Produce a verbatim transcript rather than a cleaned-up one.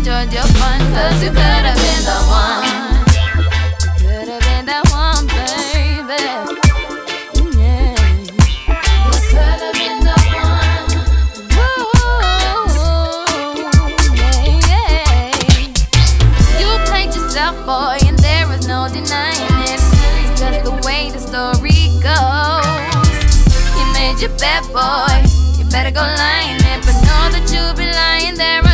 enjoyed your fun. Cause you could have been the one. You could have been that one, baby. Yeah. You could have been the one. Ooh, yeah, yeah. You played yourself, boy, and there was no denying it. It's just the way the story goes. You made your bed, boy. You better go lying it, but know that you'll be lying there.